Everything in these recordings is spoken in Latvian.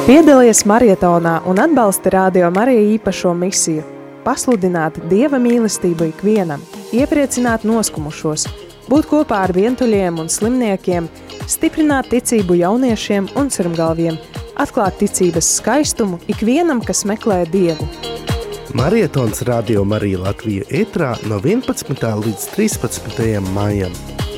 Piedalies marietonā un atbalsti Radio Marija īpašo misiju. Pasludināt Dieva mīlestību ikvienam, iepriecināt noskumušos, būt kopā ar vientuļiem un slimniekiem, stiprināt ticību jauniešiem un sirmgalviem, atklāt ticības skaistumu ikvienam, kas meklē Dievu. Marietons Radio Marija Latvija ētrā no 11. līdz 13. maijam.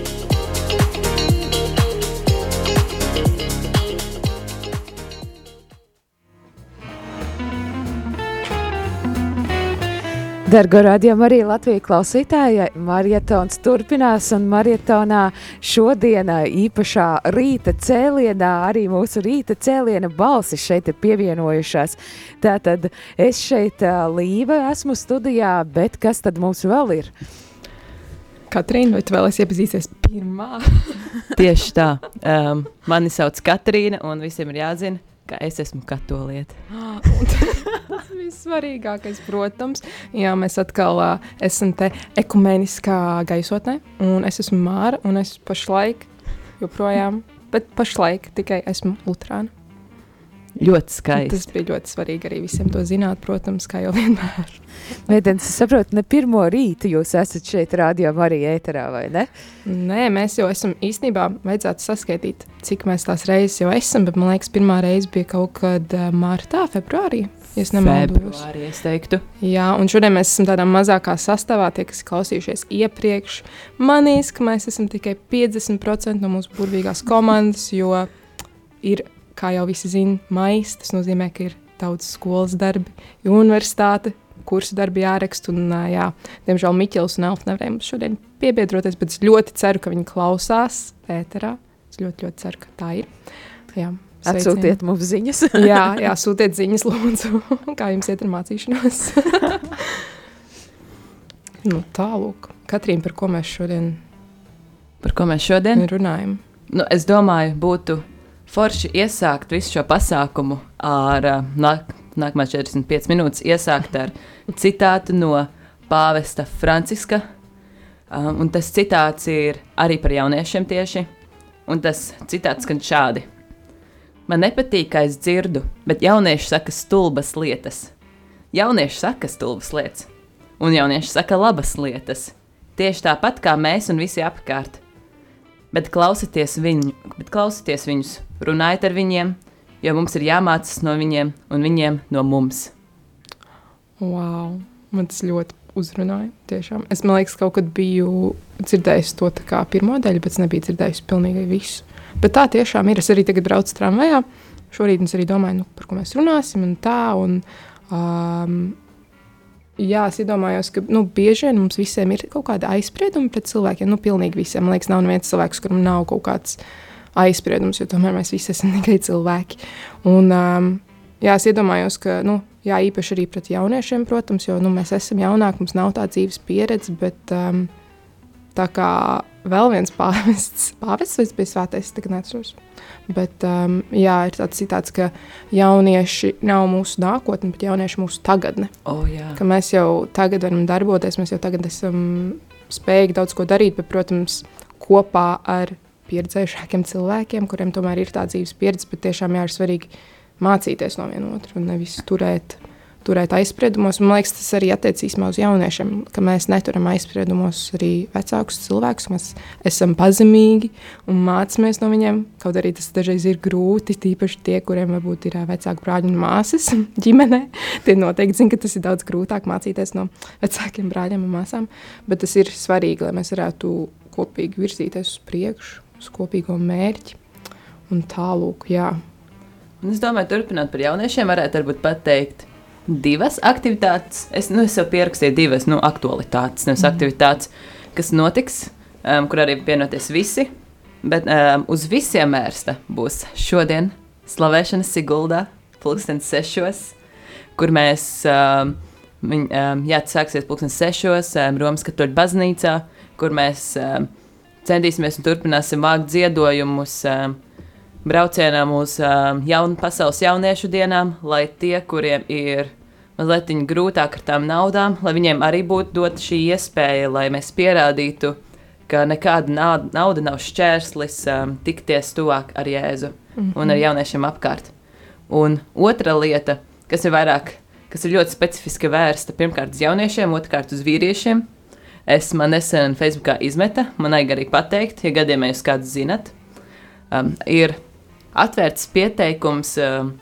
Dargo Radio Marija Latvija klausītāji, marietons turpinās un marietonā šodien īpašā rīta cēlienā, arī mūsu rīta cēliena balsis šeit ir pievienojušās. Tātad es šeit Līva esmu studijā, bet kas tad mums vēl ir? Katrīna, vai tu vēlies iepazīties pirmā? Tieši tā. Mani sauc Katrīna un visiem ir jāzina, ka es esmu katoliete. Tas vissvarīgākais, protams. Jā, mēs atkal esam te ekumeniskā gaisotnē, un es esmu Māra, un es pašlaik joprojām, bet pašlaik tikai esmu luterāna. Ļoti skaisti. Tas bija ļoti svarīgi arī visiem to zināt, protams, kā jau vienmēr. Meitenes, es saprotu, ne pirmo rītu jūs esat šeit Radio Marija ēterā, vai ne? Nē, mēs jau esam īstenībā, vajadzētu saskaitīt, cik mēs tās reizes jau esam, bet man liekas, pirmā reize bija kaut kad martā, februārī. Februārī, es teiktu. Jā, un šodien mēs esam tādā mazākā sastāvā, tie, kas klausījušies iepriekš, manīs, ka mēs esam tikai 50% no mūsu burvīgās komandas, jo ir, kā jau visi zina, maijs, tas nozīmē, ka ir daudz skolas darbi, universitāte, kursu darbi jārakst, un jā, diemžēl Miķels un Elfa nevarēja mums šodien piebiedroties, bet es ļoti ceru, ka viņi klausās ēterā. Es ļoti ceru, ka tā ir. Jā, atsūtiet mums ziņas. jā, sūtiet ziņas, lūdzu, kā jums iet ar mācīšanos. Nu, tālūk. Katrīna, par ko mēs šodien runājam? Nu, es domāju, būtu forši iesākt visu šo pasākumu ar nākamās 45 minūtes iesākt ar citātu no pāvesta Franciska. Un tas citāts ir arī par jauniešiem tieši. Un tas citāts skan šādi. Man nepatīk, kā es dzirdu, bet jaunieši saka stulbas lietas. Jaunieši saka stulbas lietas. Un jaunieši saka labas lietas. Tieši tāpat kā mēs un visi apkārt. Bet klausieties viņus, runājiet ar viņiem, jo mums ir jāmācas no viņiem un viņiem no mums. Wow, man tas ļoti uzrunāja, tiešām. Es, man liekas, kaut kad biju dzirdējusi to tā kā pirmo daļu, bet es nebiju dzirdējusi pilnīgi visu. Bet tā tiešām ir, es arī tagad braucu tramvajā, šorīt es arī domāju, par ko mēs runāsim un tā, un jā, es iedomājos, ka bieži vien mums visiem ir kaut kāda aizsprieduma pret cilvēkiem, pilnīgi visiem. Man liekas, nav neviens cilvēks, kuram nav kaut kāds aizspriedums, jo tomēr mēs visi esam tikai cilvēki. Un jā, es iedomājos, ka, jā, īpaši arī pret jauniešiem, protams, jo mēs esam jaunāki, mums nav tā dzīves pieredze, bet tā kā vēl viens pāvests vai es biju svētais, tagad neatceros. Bet, jā, ir tāds citāts, ka jaunieši nav mūsu nākotne, bet jaunieši mūsu tagadne. Jā. Ka mēs jau tagad varam darboties, mēs jau tagad esam spējīgi daudz ko darīt, bet, protams, kopā ar pieredzējušākiem cilvēkiem, kuriem tomēr ir tā dzīves pieredze, bet tiešām jā, ir svarīgi mācīties no viena otru un nevis turēt aizspriedumos. Man liekas, tas arī attiecīsmā uz jauniešiem, ka mēs neturam aizspriedumos arī vecākus cilvēkus, mēs esam pazemīgi un mācāmies no viņiem, kaut arī tas dažreiz ir grūti, tīpaši tie, kuriem varbūt ir vecāku brāļi un māsas ģimenē. Tie noteikti zina, ka tas ir daudz grūtāk mācīties no vecākiem brāļiem un māsām, bet tas ir svarīgi, lai mēs varētu kopīgi virzīties uz priekšu, uz kopīgo mērķi un tālūk, jā. Un es domāju, turpināt par jauniešiem varētu varbūt pateikt divas aktivitātes. Es jau pierakstīju divas aktualitātes, nevis aktivitātes, kas notiks, kur arī pienoties visi, bet uz visiem mērsta būs šodien slavēšana Siguldā, 6:00, kur mēs, sāksies 6:00 Romas katoļu baznīcā, kur mēs centīsimies un turpināsim vākt ziedojumus braucienām uz pasaules jauniešu dienām, lai tie, kuriem ir mazliet grūtāk ar tām naudām, lai viņiem arī būtu dot šī iespēja, lai mēs pierādītu, ka nekāda nauda nav šķērslis tikties tuvāk ar Jēzu un ar jauniešiem apkārt. Un otra lieta, kas ir ļoti specifiski vērsta pirmkārt uz jauniešiem, otrkārt uz vīriešiem, man nesen Facebookā izmeta, man vajag arī pateikt, ja gadījumā jūs kādu zinat, ir atvērts pieteikums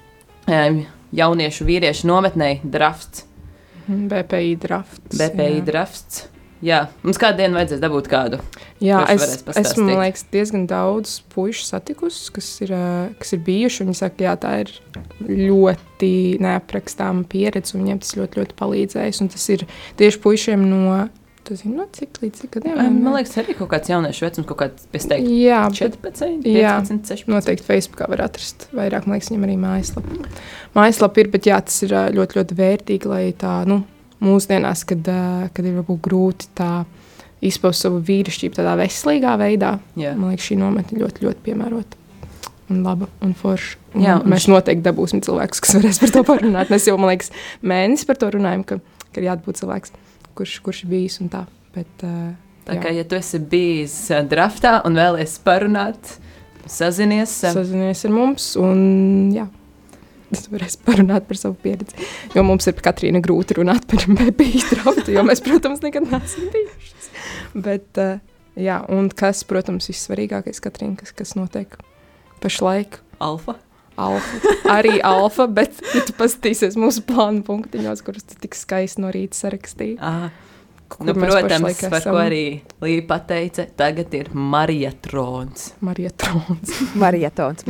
jauniešu vīriešu nometnei Drafts. BPI Drafts. BPI Drafts. Jā, mums kādu dienu vajadzēs dabūt kādu. Jā, esmu, man liekas, diezgan daudz puišu satikusi, kas ir bijuši. Viņi saka, jā, tā ir ļoti neaprakstāma pieredze, un viņiem tas ļoti, ļoti palīdzējis. Un tas ir tieši puišiem no, tu zini, no cik līdz cik gadiem? Man liekas, arī kaut kāds jauniešu vecums, kaut kāds, es teiktu, 14, 15, 16. Noteikti Facebookā var atrast vairāk, man liekas, viņam arī mājaslapa. Mājaslapa ir, bet jā, tas ir ļoti, ļoti vērtīgi, lai tā, mūsdienās, kad ir varbūt grūti tā izpaust savu vīrišķību tādā veselīgā veidā. Jā. Man liekas, šī nometne ļoti, ļoti piemērota un laba un forša. Jā, mēs noteikti dabūsim cilvēkus, kas varēs par to parunāt. Mēs jau, man liekas, mēnesi par to runājam, ka ir jābūt cilvēks, kurš ir bijis un tā. Bet, tā kā, ja tu esi bijis draftā un vēlies parunāt, sazinies ar mums un jā. Es varēšu parunāt par savu pieredzi. Jo mums ir Katrīna grūti runāt par BPI draftu, jo mēs, protams, nekad neesam bijušas. Bet, jā, un kas, protams, vissvarīgākais, Katrīna, kas notiek pašlaik? Alfa. Arī alfa, bet, ja tu paskatīsies mūsu plānu punktiņos, kurus tu tik skaisti no rīta sarakstīji. Protams, par ko arī Līja pateica, tagad ir mariatrons. Marietons.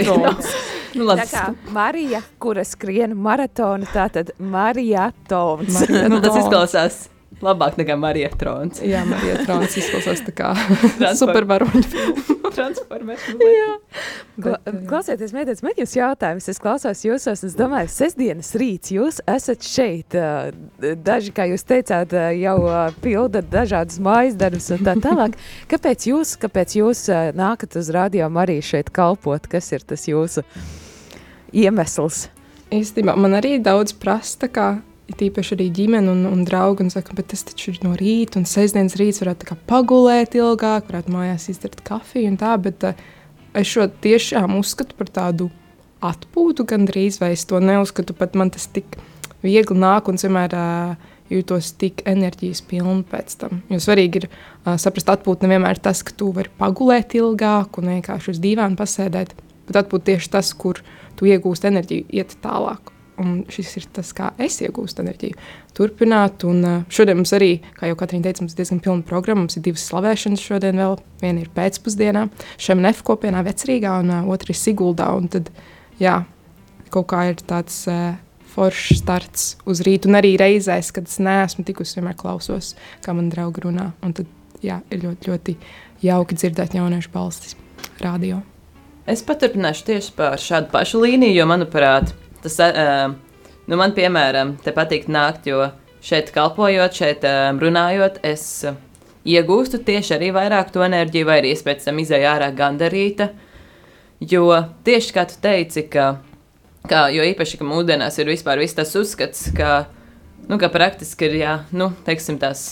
Tā kā Marija, kura skrien maratonu, tātad mariatons. Tas izklausās labāk nekā mariatrons. Jā, mariatrons izklausās tā kā supervaroņu filmu. Transformers. Klausieties, mēdienas, man jūs jautājums. Es klausos jūsos, un es domāju, sestdienas rīts, jūs esat šeit. Daži, kā jūs teicāt, jau pildat dažādus mājas darbus un tā tālāk. Kāpēc jūs nākat uz Radio Mariju šeit kalpot? Kas ir tas jūsu iemesls? Īstenībā man arī daudz prasa, tā kā tīpaši arī ģimene un draugi, un saka, bet tas taču ir no rīta, un sestdienas rīts varētu tā kā pagulēt ilgāk, varētu mājās izdarīt kafiju un tā, bet es šo tiešām uzskatu par tādu atpūtu gandrīz, vai es to neuzskatu, pat man tas tik viegli nāk, un vienmēr jūtos tik enerģijas pilnu pēc tam. Jo svarīgi ir saprast, atpūt nevienmēr tas, ka tu vari pagulēt ilgāk un vienkārši uz dīvānu pasēdēt, bet atpūt tieši tas, kur tu iegūst enerģiju, iet tālāk. Un šis ir tas, kā es iegūstu enerģiju. Turpināt, un šodien mums arī, kā jau Katrīna teica, mums ir diezgan pilna programma, mums ir 2 slavēšanas šodien vēl, viena ir pēcpusdienā, Šemenef kopienā Vecrīgā, un otra ir Siguldā, un tad, jā, kaut kā ir tāds foršs starts uz rītu, un arī reizēs, kad es neesmu tikusi, vienmēr klausos, kā man draugi runā, un tad, jā, ir ļoti, ļoti jauki dzirdēt jauniešu balstis radio. Es paturpināšu tieši par šādu pašu līniju, jo, manuprāt, tas, man, piemēram, te patīk nākt, jo šeit kalpojot, šeit runājot, es iegūstu tieši arī vairāk to enerģiju, vai arī es pēc tam izēju ārā gandarīta, jo tieši kā tu teici, jo īpaši, ka mūsdienās ir vispār viss tas uzskats, ka praktiski ir, jā, teiksim tās,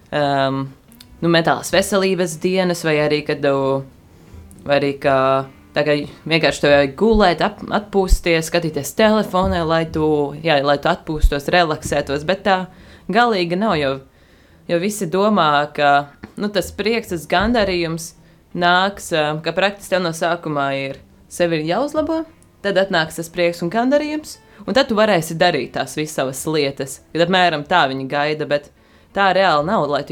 mentālās veselības dienas, vai arī, tā kā vienkārši tev vajag gulēt, atpūsties, skatīties telefonē, lai tu atpūstos, relaksētos, bet tā galīgi nav, jo visi domā, ka tas prieks, tas gandarījums nāks, ka praktiski tev no sākumā ir sevi jāuzlabo, tad atnāks tas prieks un gandarījums, un tad tu varēsi darīt tās visas savas lietas, kad apmēram tā viņi gaida, bet tā reāli nav, lai tu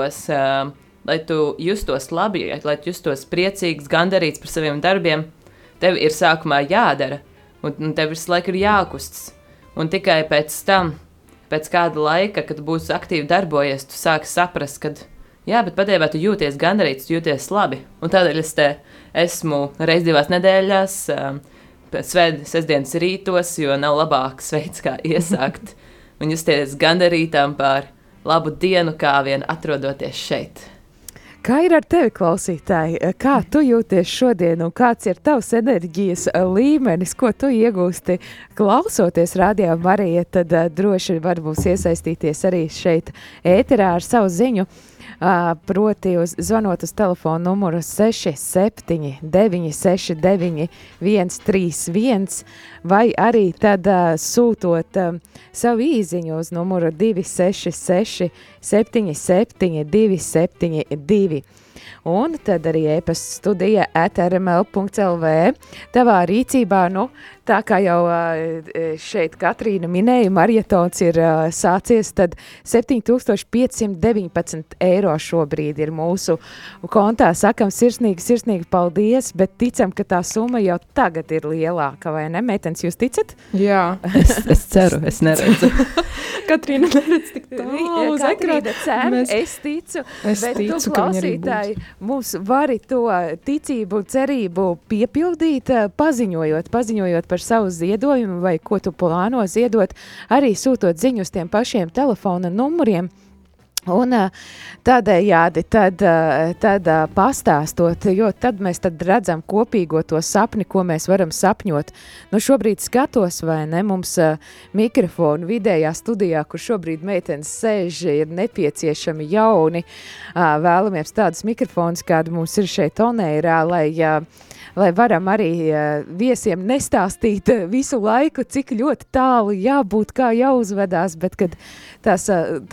justos labi, lai tu justos priecīgs, gandarīts par saviem darbiem, tev ir sākumā jādara, un tev visu laiku ir jākustas. Un tikai pēc tam, pēc kāda laika, kad būsi aktīvi darbojies, tu sāki saprast, ka, jā, bet patiesībā tu jūties gandarīts, tu jūties labi. Un tādēļ es te esmu reiz 2 nedēļās, sestdienas rītos, jo nav labāks veids, kā iesākt un justies gandarītām par labu dienu, kā vien atrodoties šeit. Kā ir ar tevi, klausītāji? Kā tu jūties šodien un kāds ir tavs enerģijas līmenis, ko tu iegūsti klausoties Radio Marija, tad droši var mums iesaistīties arī šeit ēterā ar savu ziņu. proti zvanot uz telefonu numuru 67969131 vai arī tad sūtot savu īziņu uz numuru 266 77272. Un tad arī e-pasta studija @rml.lv. Tavā rīcībā, tā kā jau šeit Katrīna minēja, marietons ir sācies, tad 7519 eiro šobrīd ir mūsu kontā. Sakam sirsnīgi paldies, bet ticam, ka tā summa jau tagad ir lielāka, vai ne? Meitenes, jūs ticat? Jā. Es ceru, es neredzu. Katrīna neredz tik tālu uz Katrīna cer, es ticu, bet tu klausītāji mums vari to ticību un cerību piepildīt, paziņojot par savu ziedojumu vai ko tu plāno ziedot, arī sūtot ziņu uz tiem pašiem telefona numuriem. Un tādējādi tad pastāstot, jo tad mēs redzam kopīgo to sapni, ko mēs varam sapņot. Šobrīd skatos, vai ne, mums mikrofonu vidējā studijā, kur šobrīd meitenes sēž, ir nepieciešami jauni. Vēlamies tādus mikrofonus, kādi mums ir šeit Oneirā, lai varam arī viesiem nestāstīt visu laiku, cik ļoti tālu jābūt, kā jāuzvedās, bet kad tās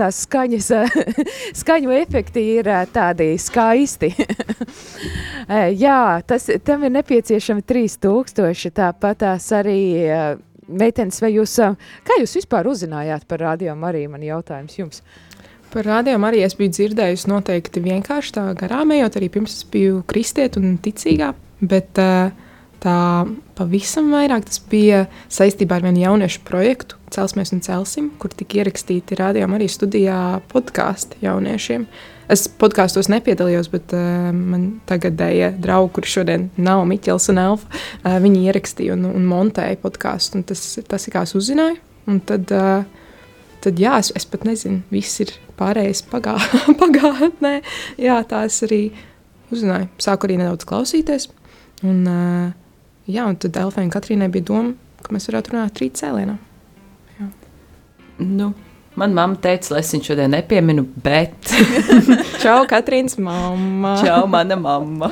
skaņu efekti ir tādi skaisti. Jā, tam ir nepieciešami 3000, tāpat tās arī meitenes, vai kā jūs vispār uzzinājāt par Radio Mariju, man jautājums jums? Par Radio Mariju es biju dzirdējusi noteikti vienkārši tā garām ejot, arī pirms es biju kristieta un ticīgā. Bet tā pavisam vairāk tas bija saistībā ar vienu jauniešu projektu Celsmies un celsim, kur tika ierakstīti Radio Marija studijā podkāsti jauniešiem. Es podkāstos nepiedalījos, bet man tagadēja draugi, kuri šodien nav Miķels un Elfa, viņi ierakstīja un montēja podkāstu, un tas ir kā es uzzināju. Un tad jā, es pat nezinu, viss ir pārējais pagātnē. Jā, tā es arī uzzināju. Sāku arī nedaudz klausīties. Un tad Elfai un Katrīnai bija doma, ka mēs varētu runāt rīt cēlienā. Jā. Man mamma teica, lai es viņu šodien nepieminu, bet... Čau, Katrīnas mamma! Čau, mana mamma!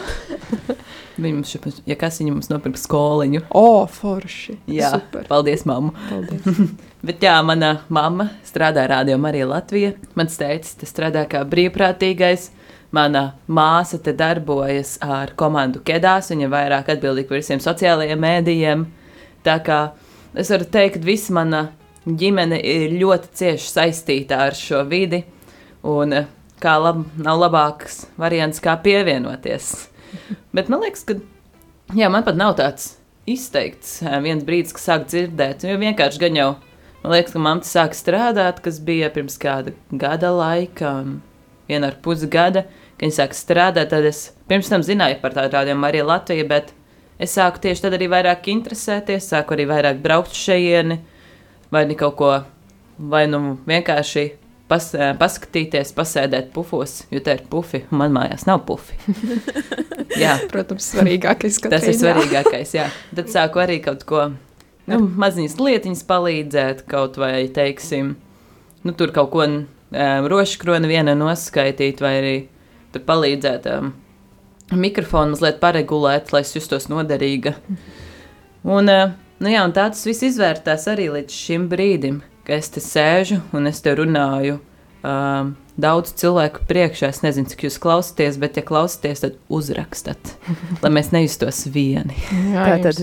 Viņa mums nopirka skoliņu. Forši! Jā, super. Paldies, mamma! Paldies! Bet jā, mana mamma strādā Radio Marija Latvija. Mans tētis strādā kā brīvprātīgais. Mana māsa te darbojas ar komandu Kedās, viņa vairāk atbildīga par visiem sociālajiem mēdījiem. Tā kā es varu teikt, ka visa mana ģimene ir ļoti cieši saistīta ar šo vidi, un nav labāks variants, kā pievienoties. Bet man liekas, ka man pat nav tāds izteikts viens brīdis, kas sāk dzirdēt, jo vienkārši gan jau, man liekas, ka mamma sāk strādāt, kas bija pirms kāda gada laika, 1,5 gada, kad viņi sāk strādāt, tad es pirms tam zināju par tādu Radio Marija Latvija, bet es sāku tieši tad arī vairāk interesēties, sāku arī vairāk braukt šejieni, vai kaut ko, vai vienkārši paskatīties, pasēdēt pufos, jo te ir pufi, un man mājās nav pufi. Jā. Protams, svarīgākais. Tas ir svarīgākais, jā. Tad sāku arī kaut ko, maziņas lietiņas palīdzēt, kaut vai, teiksim, tur kaut ko roškrona viena noskaitīt, vai arī tur palīdzēt mikrofonu mazliet paregulēt, lai es justos noderīga. Un tā tas viss izvērtās arī līdz šim brīdim, ka es te sēžu un es te runāju daudz cilvēku priekšā. Es nezinu, cik jūs klausāties, bet ja klausāties, tad uzrakstat, lai mēs nejustos vieni. Tātad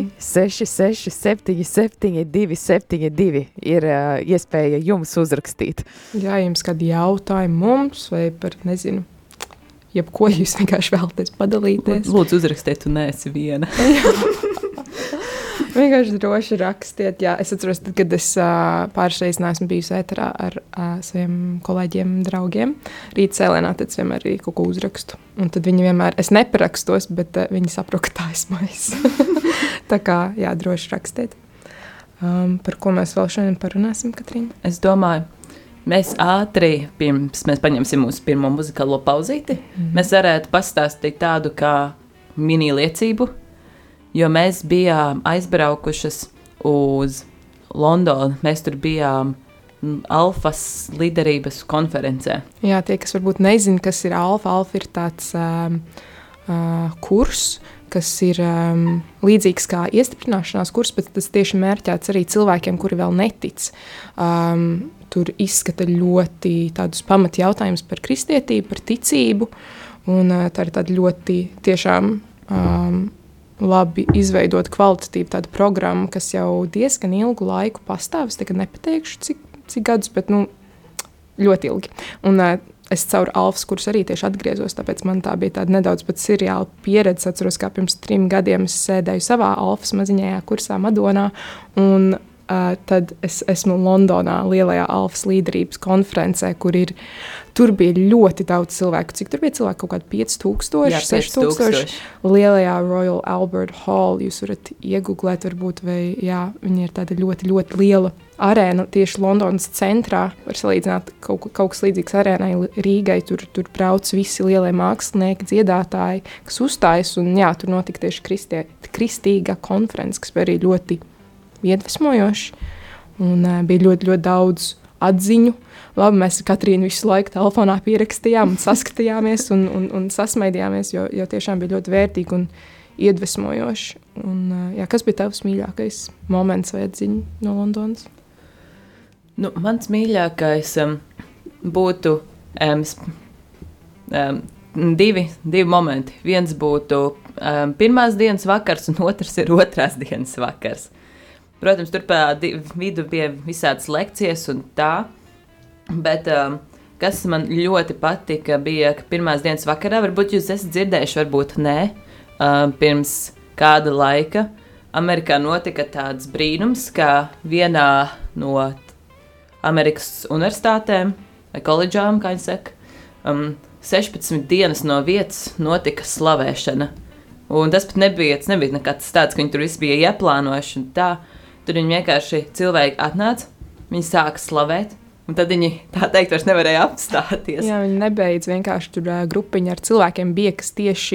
266 77 272 ir iespēja jums uzrakstīt. Jā, jums kādi jautājumi mums vai par, nezinu, jebko jūs vienkārši vēlaties padalīties. Lūdzu, uzrakstiet, tu neesi viena. Vienkārši droši rakstiet. Jā, es atceros, tad, kad es pāris reizes neesmu bijusi ēterā ar saviem kolēģiem, draugiem. Rīt cēlienā tad vienmēr arī kaut ko uzrakstu. Un tad viņi vienmēr, es neparakstos, bet viņi saprot, ka tā esmu es. Tā kā, jā, droši rakstiet. Par ko mēs vēl šodien parunāsim, Katrīna? Es domāju, mēs ātri, pirms mēs paņemsim mūsu pirmo muzikālo pauzīti, mēs varētu pastāstīt tādu kā mini liecību, jo mēs bijām aizbraukušas uz Londonu. Mēs tur bijām alfas līderības konferencē. Jā, tie, kas varbūt nezin, kas ir alfa. Alfa ir tāds kurs, kas ir līdzīgs kā iestiprināšanās kurs, bet tas tieši mērķēts arī cilvēkiem, kuri vēl netic. Tur izskata ļoti tādus pamat jautājumus par kristietību, par ticību, un tā ir tāda ļoti tiešām labi izveidot kvalitatīvu tādu programmu, kas jau diezgan ilgu laiku pastāv. Es tagad nepateikšu, cik gadus, bet ļoti ilgi. Un es caur alfas kursu arī tieši atgriezos, tāpēc man tā bija tāda nedaudz pat seriāla pieredze. Atceros, kā pirms 3 gadiem es sēdēju savā alfas maziņajā kursā Madonā, un tad es esmu Londonā lielajā alfas līderības konferencē, tur bija ļoti daudz cilvēku. Cik tur bija cilvēku? Kaut kādi 5000, 6000. Lielajā Royal Albert Hall jūs varat iegooglēt varbūt, vai viņi ir tāda ļoti, ļoti liela arēna tieši Londonas centrā. Var salīdzināt kaut kas līdzīgs arēnai Rīgai. Tur brauc visi lielie mākslinieki, dziedātāji, kas uzstājas, un tur notika tieši kristīga konference, kas bija arī ļoti iedvesmojoši, un bija ļoti, ļoti daudz atziņu. Labi, mēs ar Katrīnu visu laiku telefonā pierakstījām un saskatījāmies un sasmaidījāmies, jo tiešām bija ļoti vērtīgi un iedvesmojoši. Un, kas bija tavs mīļākais moments vai atziņa no Londonas? Mans mīļākais būtu divi momenti. Viens būtu pirmās dienas vakars, un otrs ir otrās dienas vakars. Protams, tur pa vidu bija visādas lekcijas un tā, bet kas man ļoti patika bija, ka pirmās dienas vakarā, varbūt jūs esat dzirdējuši, varbūt nē, pirms kāda laika Amerikā notika tāds brīnums, ka vienā no Amerikas universitātēm vai koledžām, kā viņi saka, 16 dienas no vietas notika slavēšana. Un tas pat nebija nekāds tāds, ka viņi tur viss bija ieplānojuši un tā. Tur viņi vienkārši cilvēki atnāca, viņi sāka slavēt, un tad viņi, tā teikt, vairs nevarēja apstāties. Jā, viņi nebeidz vienkārši tur grupiņa ar cilvēkiem bija, kas tieši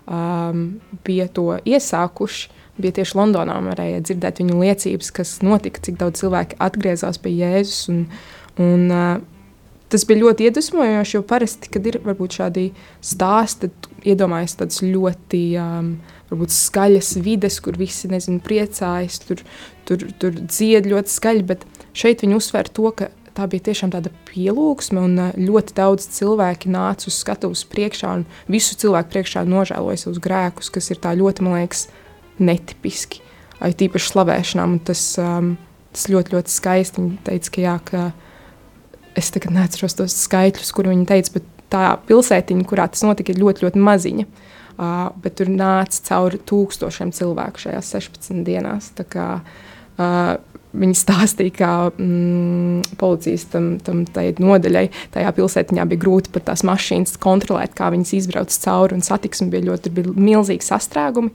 bija to iesākuši. Bija tieši Londonā, varēja dzirdēt viņu liecības, kas notika, cik daudz cilvēki atgriezās pie Jēzus, un tas bija ļoti iedvesmojoši, jo parasti, kad ir varbūt šādi stāsti, tad iedomājas tāds ļoti varbūt skaļas vides, kur visi, priecājas, tur dzied ļoti skaļi, bet šeit viņi uzsver to, ka tā bija tiešām tāda pielūgsme, un ļoti daudz cilvēki nāca uz skatuves priekšā, un visu cilvēku priekšā nožēloja savus grēkus, kas ir tā ļoti, man liekas, netipiski, tīpaši slavēšanām, un tas ļoti, ļoti skaisti. Viņi teica, ka es tagad neatceros tos skaitļus, kur viņi teica, bet tā pilsētiņa, kurā tas notika, ir ļoti, ļoti maziņa. Bet tur nāca cauri 1000 cilvēku šajās 16 dienās. Tā kā viņi stāstīja, kā policijas tam nodaļai tajā pilsētiņā bija grūti pat tās mašīnas kontrolēt, kā viņas izbrauc cauri, un satiksmi bija milzīgi sastrēgumi.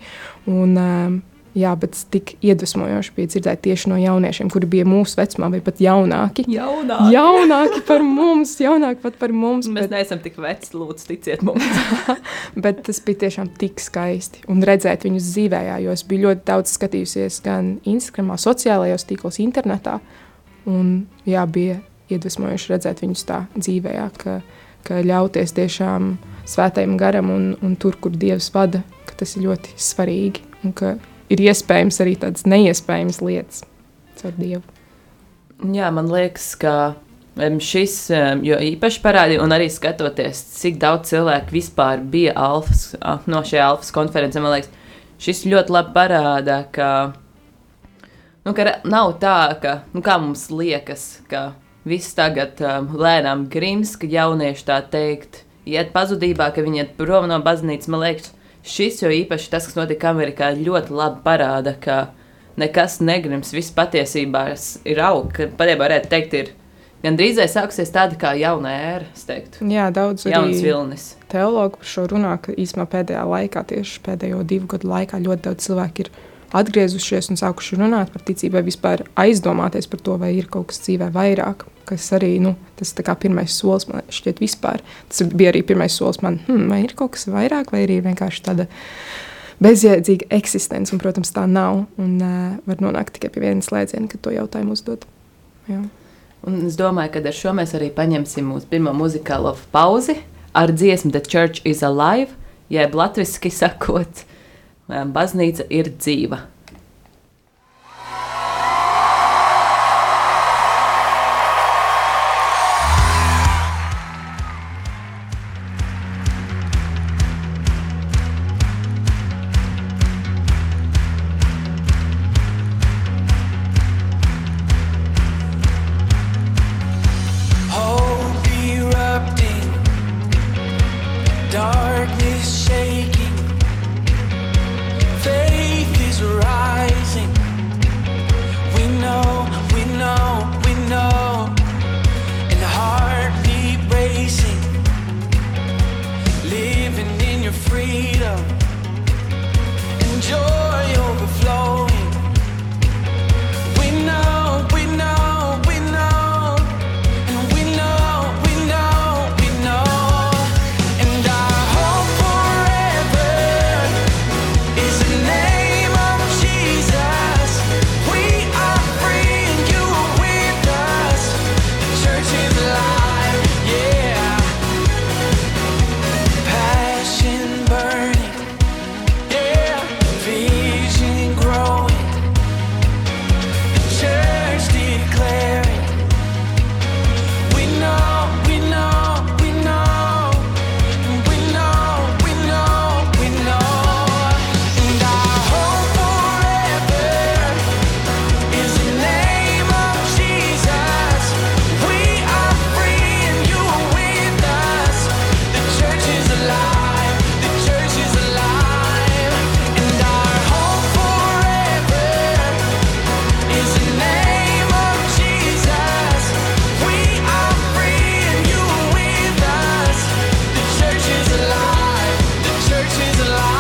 Bet tik iedvesmojoši bija dzirdēt tieši no jauniešiem, kuri bija mūsu vecumā, vai pat jaunāki. Jaunāki par mums, jaunāki pat par mums. Mēs neesam tik veci, lūdzu, ticiet mums. Bet tas bija tiešām tik skaisti. Un redzēt viņus dzīvējā, jo es biju ļoti daudz skatījusies gan Instagramā, sociālajos tīklos, internetā. Un bija iedvesmojoši redzēt viņus tā dzīvējā, ka ļauties tiešām svētajam garam un tur, kur Dievs vada, ka tas ir ļoti svarīgi un ka ir iespējams arī tādas neiespējamas lietas caur Dievu. Jā, man liekas, ka šis jo īpaši parādīja, un arī skatoties, cik daudz cilvēku vispār bija no šajā alfas konferencē, man liekas, šis ļoti labi parāda, ka nav tā, ka, kā mums liekas, ka viss tagad lēnām grims, ka jaunieši tā teikt iet pazudībā, ka viņi iet prom no baznīcas, man liekas, šis jau īpaši tas, kas notika Amerikā, ļoti labi parāda, ka nekas negrims, viss patiesībā ir ka patiesībā varētu teikt, ir gandrīzai sākusies tāda kā jauna ēra, es teiktu. Jā, daudz jauns vilnis. Teologi par šo runā, ka īsumā pēdējā laikā, tieši pēdējo 2 gadu laikā ļoti daudz cilvēki ir atgriezušies un sākuši runāt par ticību, vai vispār aizdomāties par to, vai ir kaut kas dzīvē vairāk, kas arī, tas tā kā pirmais solis man šķiet vispār. Tas bija arī pirmais solis man, vai ir kaut kas vairāk, vai arī ir vienkārši tāda bezjēdzīga eksistence, un, protams, tā nav, un var nonākt tikai pie vienas slēdziena, kad to jautājumu uzdod. Jā. Un es domāju, ka ar šo mēs arī paņemsim mūsu pirmo muzikālo pauzi ar dziesmu The Church is Alive, jeb latviski sakot, baznīca ir dzīva. Darkness shaking, faith is rising. We know, and the heartbeat racing, living in your freedom, and joy overflowing. We know, and we know. And our hope forever is the name of Jesus. We are free and you are with us. The church is alive, yeah. Passion burning, yeah. Vision growing. The church declaring, we know. And our hope forever is the name of Jesus. We are free and you are with us. The church is alive, the church is alive. And our hope forever is the name of Jesus. We are free and you are with us. The church is alive, the church is alive.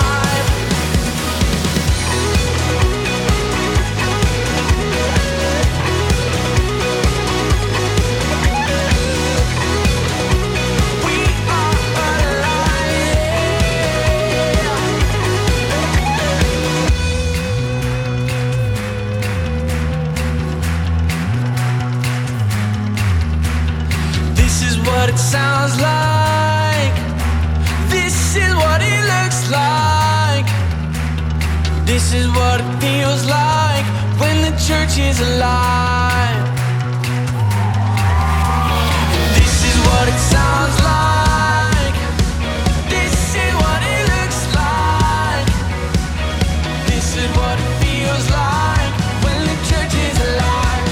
We are alive. This is what it sounds like. This is what it looks like. This is what it feels like when the church is alive. This is what it sounds like. This is what it looks like. This is what it feels like when the church is alive.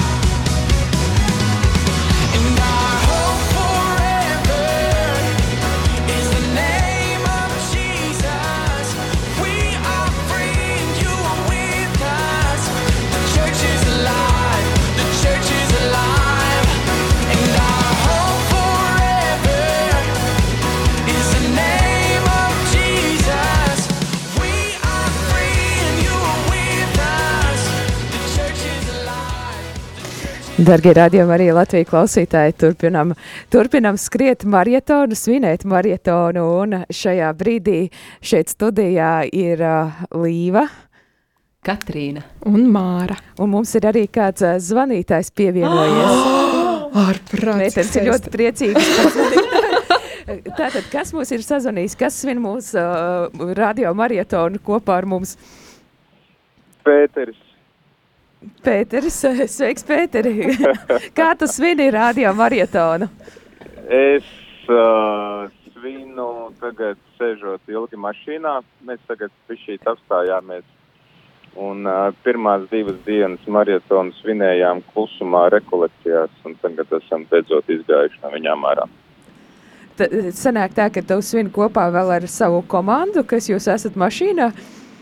And our hope forever is the name of Jesus. We are free and you are with us. The church is alive, the church is alive. And our hope forever is the name of Jesus. We are free and you are with us. The church is alive. Dargie radījumi arī Latviju klausītāji, turpinam skriet marietonu, svinēt marietonu, un šajā brīdī šeit studijā ir Līva, Katrīna. Un Māra. un mums ir arī kāds zvanītājs pievienojies. Ārprāts. Meitenes ir ļoti priecīgas. Tātad, kas mūs ir sazvanījis, kas svin mūsu radio marietonu kopā ar mums? Pēteris. Pēteris, sveiks Pēteri. Kā tu svini radio marietonu? Es svinu tagad sēžot ilgi mašīnā. Mēs tagad pišķīt apstājāmies. Un pirmās 2 dienas marietonu svinējām klusumā rekolekcijās. Un tagad esam beidzot izgājuši no viņām ārā. Sanāk tā, ka tu svini kopā vēl ar savu komandu, kas jūs esat mašīnā?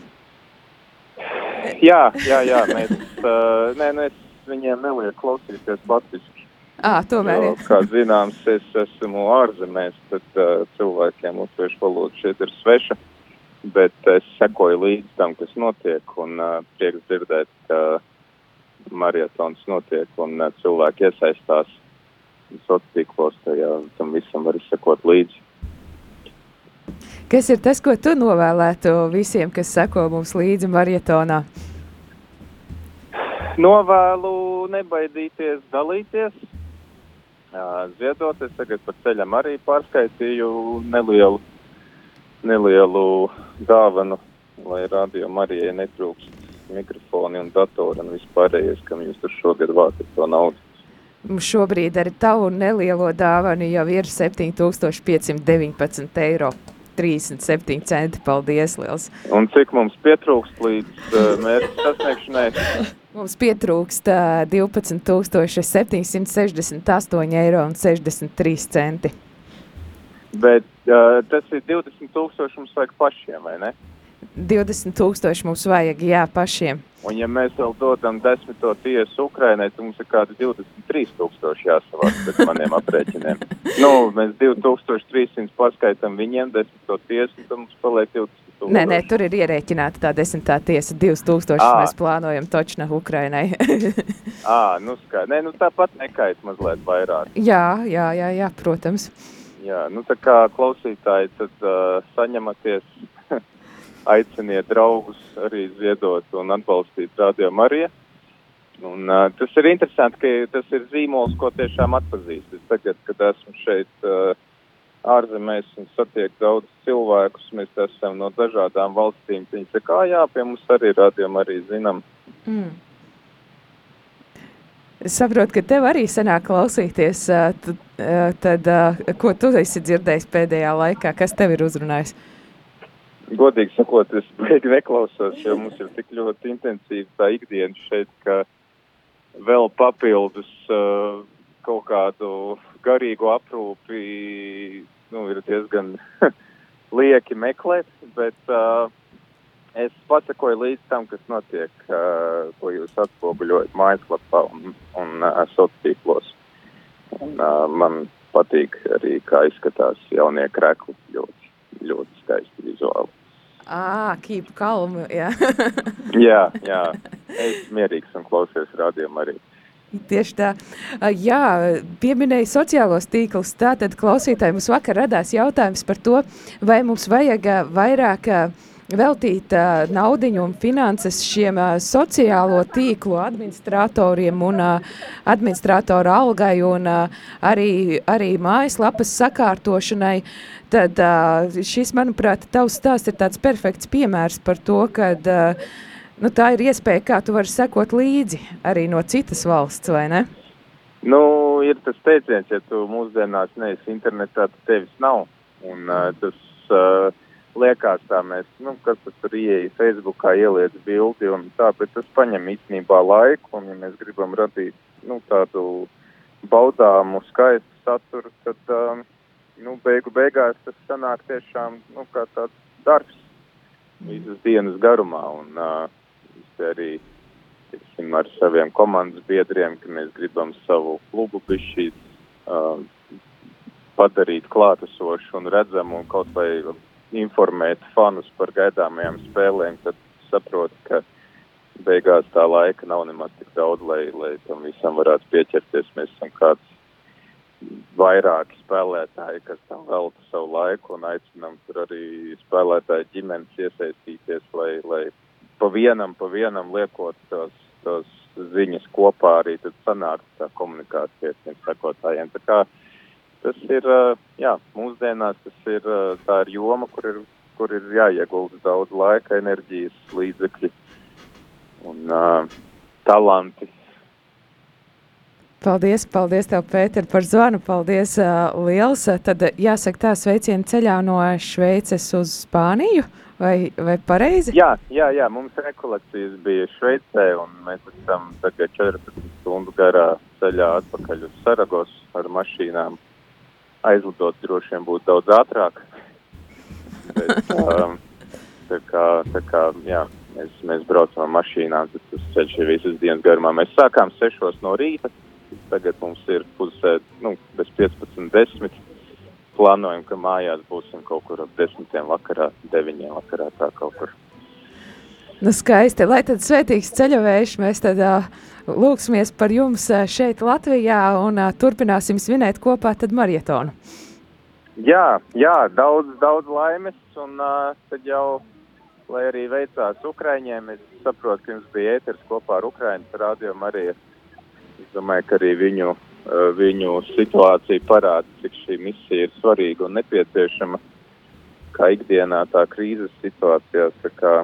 Jā, mēs, es viņiem nelieku klausīties latviski. Tomēr Jo, ir. kā zināms, es esmu ārzemēs, tad cilvēkiem latviešu valoda šeit ir sveša, bet es sekoju līdz tam, kas notiek, un prieks dzirdēt, ka marietons notiek, un cilvēki iesaistās sociālos tīklos, tajā tam visam var sekot līdzi. Kas ir tas, ko tu novēlētu visiem, kas seko mums līdzi marietonā? Novēlu nebaidīties dalīties, ziedot. Es tagad pa ceļam arī pārskaitīju nelielu dāvanu, lai Radio Marijai netrūkst mikrofoni un datori un vispārējais, kam jūs tur šogad vācat to naudu. Šobrīd ar tavu nelielo dāvanu jau ir 7519 eiro. 37 centi. Paldies, liels. Un cik mums pietrūkst līdz mērķa sasniegšanai? Mums pietrūkst 12 768 eiro un 63 centi. Bet tas ir 20,000 mums vajag pašiem, vai ne? 20,000 mums vajag, jā, pašiem. Un ja mēs vēl dodam 10. tiesu Ukrainai, tad mums ir kādi 23,000 jāsavāc pēc maniem aprēķiniem. Mēs 2,300 paskaitam viņiem 10. tiesu, tad mums paliek 20,000. Nē, tur ir ierēķināta tā 10. tiesa, 2,000 mēs plānojam točna Ukrainai. Tāpat nekait mazliet vairāk. Jā, protams. Jā, tā kā klausītāji, tad saņematies, aiciniet draugus arī ziedot un atbalstīt Radio Mariju. Un tas ir interesanti, ka tas ir zīmols, ko tiešām atpazīst. Es tagad, kad esmu šeit ārzemēs un satiek daudz cilvēkus, mēs esam no dažādām valstīm. Viņi saka, jā, pie mums arī Radio Mariju zinām. Es saprotu, ka tev arī sanāk klausīties. Tad, ko tu esi dzirdējis pēdējā laikā? Kas tev ir uzrunājis? Godīgi sakot, es beigi neklausos, jo mums ir tik ļoti intensīva tā ikdiena šeit, ka vēl papildus kaut kādu garīgu aprūpi ir diezgan lieki meklēt, bet es pasakoju līdz tam, kas notiek, ko jūs atspoguļojat mājaslapā un sociālos. Man patīk arī, kā izskatās jaunie krekli, ļoti skaisti vizuāli. Kīpu kalmu, jā. jā, es mierīgs un klausies Radio Mariju. Tieši tā. Jā, pieminēja sociālos tīklus, tātad klausītāji mums vakar radās jautājums par to, vai mums vajag vairāk veltīt naudiņu un finanses šiem sociālo tīklu administratoriem un administratoru algai un arī mājaslapas sakārtošanai. Tad šis, manuprāt, tavs stāsts ir tāds perfekts piemērs par to, kad tā ir iespēja, kā tu vari sekot līdzi arī no citas valsts, vai ne? Ir tas teiciens, ja tu mūsdienās neesi internetā, tad tevis nav. Un tas liekas tā mēs, kas tur ieeja Facebookā, ieliec bildi un tā, bet tas paņem īstenībā laiku, un ja mēs gribam radīt, tādu baudāmu, skaistu saturu, tad, beigās tas sanāk tiešām, kā tāds darbs visas dienas garumā, un arī, ar saviem komandas biedriem, ka mēs gribam savu klubu bišķīt padarīt klātesošu un redzamu un kaut vai informēt fanus par gaidāmajām spēlēm, tad saprot, ka beigās tā laika nav nemaz tik daudz, lai tam visam varētu pieķerties. Mēs esam kāds vairāki spēlētāji, kas tam velta savu laiku un aicinām tur arī spēlētāju ģimenes iesaistīties, lai pa vienam liekot tos ziņas kopā arī tad sanāk tā komunikācija ar tiem sekotājiem. Tā kā tas ir, mūsdienās tas ir, tā ir joma, kur ir jāiegulda daudz laika, enerģijas, līdzekļi un talanti. Paldies tev, Pēter, par zvanu. Paldies liels. Tad jāsaka tā sveiciena ceļā no Šveices uz Spāniju, vai pareizi? Jā, mums rekolekcijas bija Šveicē, un mēs esam tagad 14 stundu garā ceļā atpakaļ uz Saragosu ar mašīnām. Aizlidot droši vien būtu daudz ātrāk. Bet, tā kā, jā, mēs braucam ar mašīnām, tad tas ceļš ir visas dienas garumā. Mēs sākām 6 no rīta, tagad mums ir pusē, bez 15:10. Plānojam, ka mājās būsim kaut kur ap 10 vakarā, 9 vakarā, tā kaut kur. Skaisti, lai tad svētīgs ceļavējš, mēs tad lūksimies par jums šeit Latvijā un turpināsim svinēt kopā tad marietonu. Jā, daudz laimes un tad jau, lai arī veicās Ukraiņiem, es saprotu, ka jums bija ēters kopā ar Ukraiņas Radio Mariju. Es domāju, ka arī viņu situācija parāda, cik šī misija ir svarīga un nepieciešama, kā ikdienā tā krīzes situācijās, tā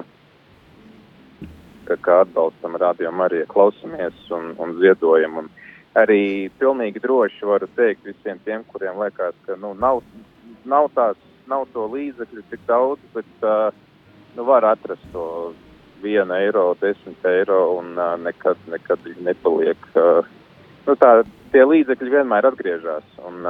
kā atbalstam Radio Marija, klausamies un ziedojam. Un arī pilnīgi droši varu teikt visiem tiem, kuriem liekas, ka nav to līdzekļu tik daudz, bet var atrast to 1 eiro, 10 eiro un nekad viņi nepaliek. Tie līdzekļi vienmēr atgriežas,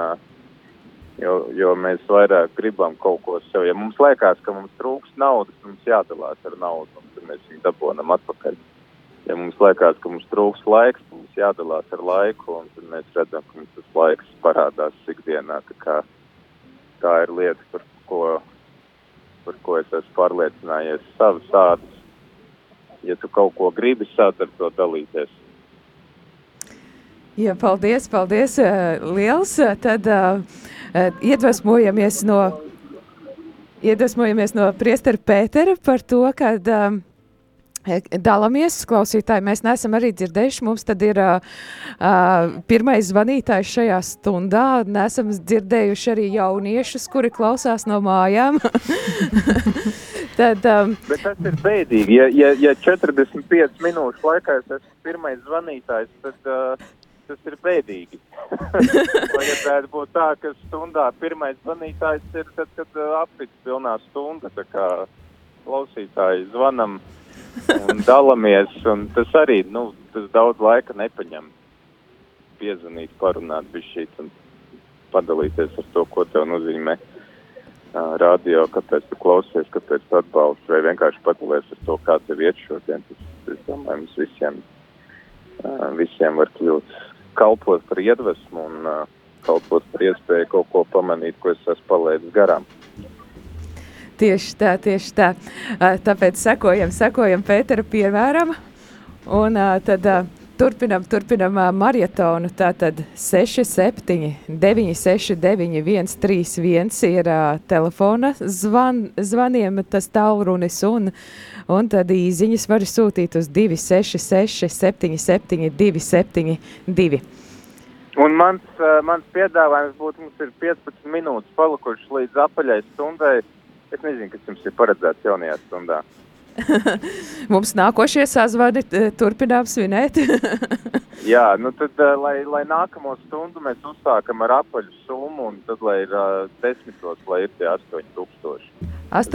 jo mēs vairāk gribam kaut ko sev. Ja mums liekas, ka mums trūks naudas, mums jādalās ar naudu, un tad mēs viņu dabonam atpakaļ. Ja mums liekas, ka mums trūks laiks, mums jādalās ar laiku, un tad mēs redzam, ka mums tas laiks parādās ikdienā. Tā ir lieta, par ko es esmu pārliecinājies savas ādas. Ja tu kaut ko gribi sākt ar to dalīties. Jā, paldies liels. Tad iedvesmojamies no priestera Pētera par to, kad dalāmies, klausītāji, mēs neesam arī dzirdējuši, mums tad ir pirmais zvanītājs šajā stundā, neesam dzirdējuši arī jauniešus, kuri klausās no mājām. Tad, Bet tas ir bēdīgi. Ja 45 minūšu laikā es esmu pirmais zvanītājs, tad tas ir bēdīgi. Vajadzētu būt tā, ka stundā pirmais zvanītājs ir tad, kad aptic pilnā stunda, tā kā klausītāji zvanam un dalamies, un tas arī, tas daudz laika nepaņem piezvanīt, parunāt bišķīt un padalīties ar to, ko tev nozīmē radio, kāpēc tu klausies, kāpēc tu atbalsti, vai vienkārši padalies ar to, kā tev iet šodien. Es domāju, mums visiem var kļūt kalpot par iedvesmu un kalpot par iespēju kaut ko pamanīt, ko es esmu palaidis garām. Tieši tā. Tāpēc sekojam Pētera piemēram, un tad turpinam marietonu. Tātad 67 969 131 ir telefona zvaniem tas tālrunis, un tad īziņas var sūtīt uz 266 77 272. Un mans piedāvājums būtu, mums ir 15 minūtes palikušas līdz apaļai stundai. Es nezinu, kas jums ir paredzēts jaunajā stundā. Mums nākošie sazvani turpinām svinēt. Jā, tad, lai nākamo stundu mēs uzsākam ar apaļu summu, un tad, lai ir 10, lai ir tie 8000. Es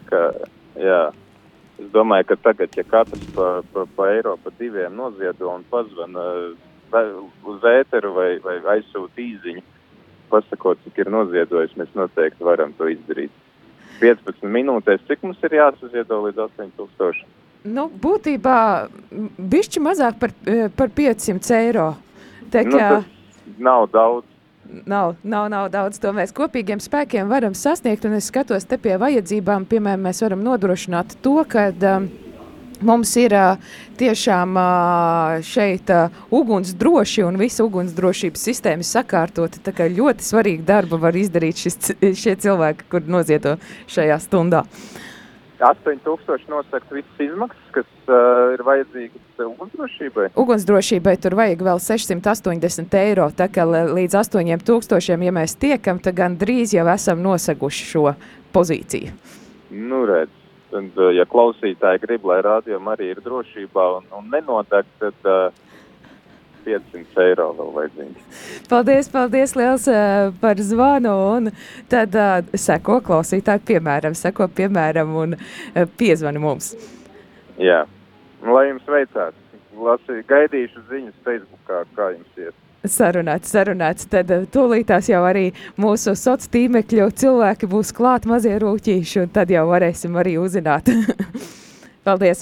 domāju, ka tagad, ja katrs pa eiro, pa 2 noziedo un pazvana uz ēteru vai aizsūt īziņu, pasakot, cik ir noziedojis, mēs noteikti varam to izdarīt. 15 minūtēs, cik mums ir jāsaziedo līdz 8000? Būtībā bišķi mazāk par 500 eiro. Tas nav daudz. Nav daudz, to mēs kopīgiem spēkiem varam sasniegt, un es skatos te pie vajadzībām, piemēram, mēs varam nodrošināt to, kad mums ir tiešām šeit ugunsdroši un visa ugunsdrošības sistēma sakārtota, tā kā ļoti svarīgu darbu var izdarīt šie cilvēki, kur noziedo šajā stundā. 8000 nosakt visas izmaksas, kas ir vajadzīgas ugunsdrošībai? Ugunsdrošībai tur vajag vēl 680 eiro, tā kā līdz 8000, ja mēs tiekam, tad gan drīz jau esam noseguši šo pozīciju. Redz. Un, ja klausītāji grib, lai Radio Marija ir drošībā un nenodeg, tad 500 eiro vēl vajadzīgi. Paldies liels par zvanu, un tad seko klausītāji piemēram un piezvani mums. Jā, lai jums veicās. Gaidīšu ziņas Facebookā, kā jums iet. Sarunāts, tad tūlītās jau arī mūsu soc tīmekļu cilvēki būs klāt, mazie rūķīši, un tad jau varēsim arī uzzināt. Paldies!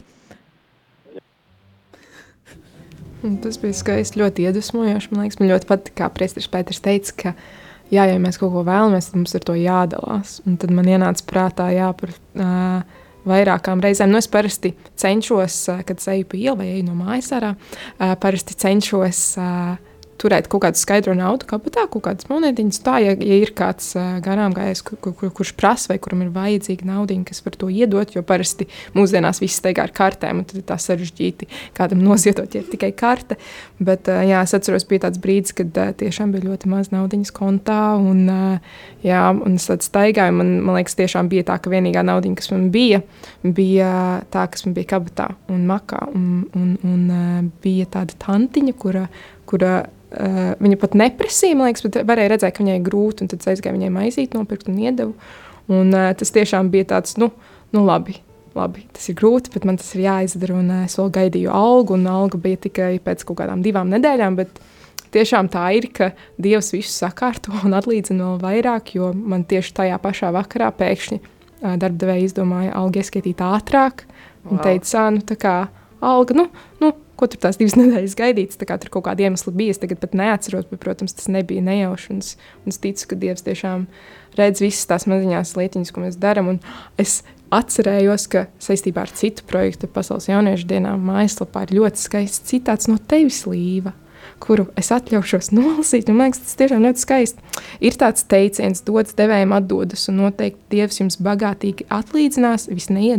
Tas bija skaisti, ļoti iedvesmojoši, man liekas. Man ļoti patīk, kā priesteris Pēters teica, ka ja mēs kaut ko vēlamies, tad mums ar to jādalās. Un tad man ienāca prātā par vairākām reizēm. Es parasti cenšos, kad eju pa ielu vai eju no mājas ārā, parasti cenšos turēt kaut kādu skaidru naudu, kabatā, kaut kādas monētiņas. Tā, ja ir kāds garām gājējs, kurš prasa vai kuram ir vajadzīga naudiņa, kas var to iedot, jo parasti mūsdienās viss steigā ar kartēm, un tad ir tā sarežģīti kādam noziedot, ja ir tikai karte. Bet, jā, es atceros, bija tāds brīdis, kad tiešām bija ļoti maz naudiņas kontā, un es tad staigāju, man liekas, tiešām bija tā, ka vienīgā naudiņa, kas man bija tā, kas man bija kabatā un makā, un bija tāda tantiņa, kura viņa pat neprasīja, man liekas, bet varēja redzēt, ka viņai ir grūti, un tad aizgāja viņai maizīt nopirkt un iedevu. Un tas tiešām bija tāds, labi, tas ir grūti, bet man tas ir jāizdara, un es vēl gaidīju algu, un alga bija tikai pēc kaut kādām 2 nedēļām, bet tiešām tā ir, ka Dievs visu sakārto un atlīdzina vēl vairāk, jo man tieši tajā pašā vakarā pēkšņi darbdevēja izdomāja algu ieskaitīt ātrāk, un teica, tā kā alga, ko tur tās 2 nedēļas gaidītas, tā kā tur kaut kāda iemesla bija, es tagad pat neatceros, bet, protams, tas nebija nejauši, un es ticu, ka Dievs tiešām redz visas tās maziņās lietiņas, ko mēs daram, un es atcerējos, ka saistībā ar citu projektu Pasaules jauniešu dienā mājaslapā ir ļoti skaists citāts no tevis, Līva, kuru es atļaušos nolasīt, un man liekas, tas tiešām ļoti skaisti. Ir tāds teiciens, dots devējiem atdodas, un noteikti Dievs jums bagātīgi atlīdzinās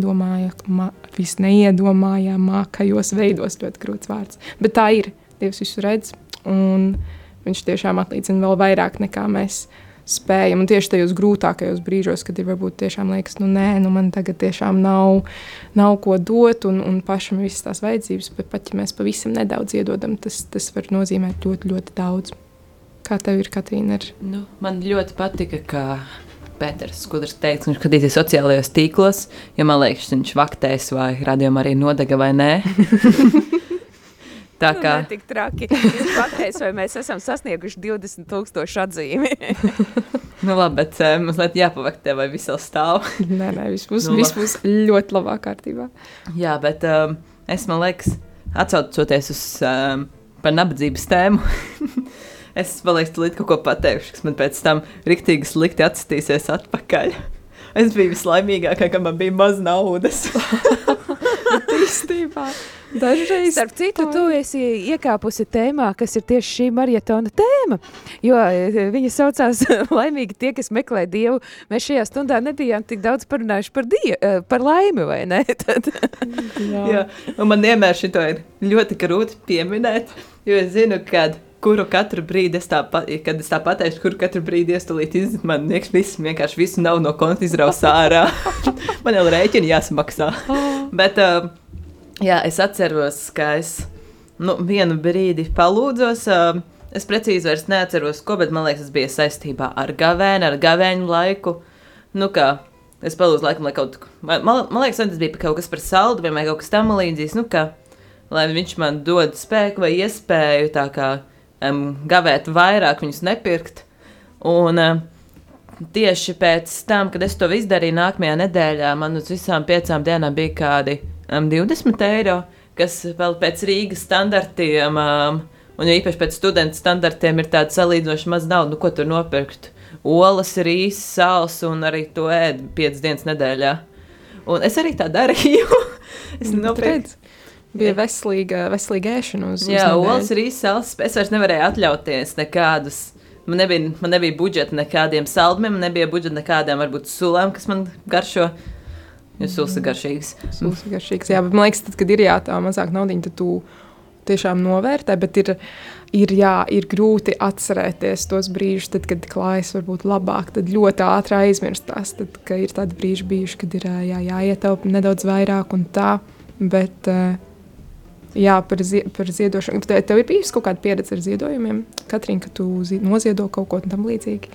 visneiedomājamākajos veidos, ļoti grūts vārds. Bet tā ir, Dievs visu redz, un viņš tiešām atlīdzina vēl vairāk nekā mēs spējam, un tieši tajos grūtākajos brīžos, kad ir varbūt tiešām liekas, man tagad tiešām nav ko dot, un pašam visas tās vajadzības, bet pat, ja mēs pavisam nedaudz iedodam, tas var nozīmēt ļoti, ļoti daudz. Kā tev ir, Katrīna? Man ļoti patika, ka Pēters Skudrs teica, viņš skatīties sociālajos tīklos, jo man liekas, viņš vaktēs vai radījumā arī nodega vai nē. Tā kā ne tik traki. Es pateicu, vai mēs esam sasnieguši 20,000 atzīmi. Labi, bet mazliet jāpavaktē, vai viss vēl stāv. Nē, viss būs ļoti labā kārtībā. Jā, bet es, man liekas, atsaucoties uz par nabadzības tēmu, es, man liekas, līdz kaut ko pateikšu, kas man pēc tam riktīgi slikti atstīsies atpakaļ. Es biju vislaimīgākā, ka man bija maz naudas. Īstībā. Dažreiz. Starp citu, tu esi iekāpusi tēmā, kas ir tieši šī marietona tēma, jo viņa saucās laimīgi tie, kas meklē Dievu. Mēs šajā stundā nebijām tik daudz parunājuši par laimi, vai ne? Jā, un man vienmēr šito ir ļoti grūti pieminēt, jo es zinu, kad katru brīdi kad es tā pateikšu, kuru katru brīdi iestulīt izzīt, man liekas, vienkārši visu nav no konta izraus ārā. Man jau rēķini jāsamaksā. Bet, jā, es atceros, ka es vienu brīdi palūdzos, es precīzi vairs neatceros, ko, bet man liekas, tas bija saistībā ar gavēņu laiku. Es palūdzu laikam, lai kaut ko, man liekas, tas bija kaut kas par saldu, vai kaut kas tam līdzīgs, lai viņš man dod spēku vai iespēju tā kā gavēt vairāk, viņus nepirkt. Un tieši pēc tam, kad es to izdarīju nākamajā nedēļā, man uz visām 5 dienām bija kādi 20 eiro, kas vēl pēc Rīgas standartiem, un jo īpaši pēc studentu standartiem ir tāda salīdzinoši maz nauda, ko tur nopirkt. Olas, rīsi, sāls un arī to ēd 5 dienas nedēļā. Un es arī tā darīju. Es nopirku. Bija veselīga ēšana uz Jā, nedēļu. olas, rīsi, sāls. Es vairs nevarēju atļauties nekādus. Man nebija budžeta nekādiem saldumiem, man nebija budžeta nekādām varbūt sulām, kas man garšo. Jo sulas ir garšīgas. Sulas ir garšīgas, jā, bet man liekas, tad, kad ir tā mazāk naudiņa, tad tu tiešām novērtē, bet ir grūti atcerēties tos brīžus, tad, kad klājas varbūt labāk, tad ļoti ātri aizmirstās, tad, ka ir tādi brīži bijuši, kad ir jāietaupa nedaudz vairāk un tā, bet jā, par ziedošanu. Tev ir bijusi kaut kāda pieredze ar ziedojumiem, Katrīna, ka tu noziedo kaut ko tam līdzīgi?